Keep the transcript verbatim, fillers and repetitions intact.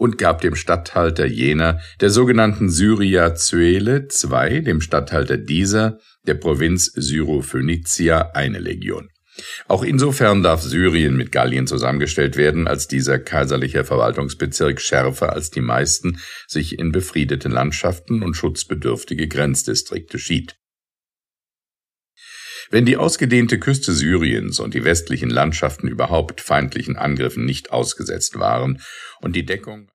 und gab dem Statthalter jener, der sogenannten Syria Coele, zwei, dem Statthalter dieser, der Provinz Syrophönicia, eine Legion. Auch insofern darf Syrien mit Gallien zusammengestellt werden, als dieser kaiserliche Verwaltungsbezirk schärfer als die meisten sich in befriedete Landschaften und schutzbedürftige Grenzdistrikte schied. Wenn die ausgedehnte Küste Syriens und die westlichen Landschaften überhaupt feindlichen Angriffen nicht ausgesetzt waren und die Deckung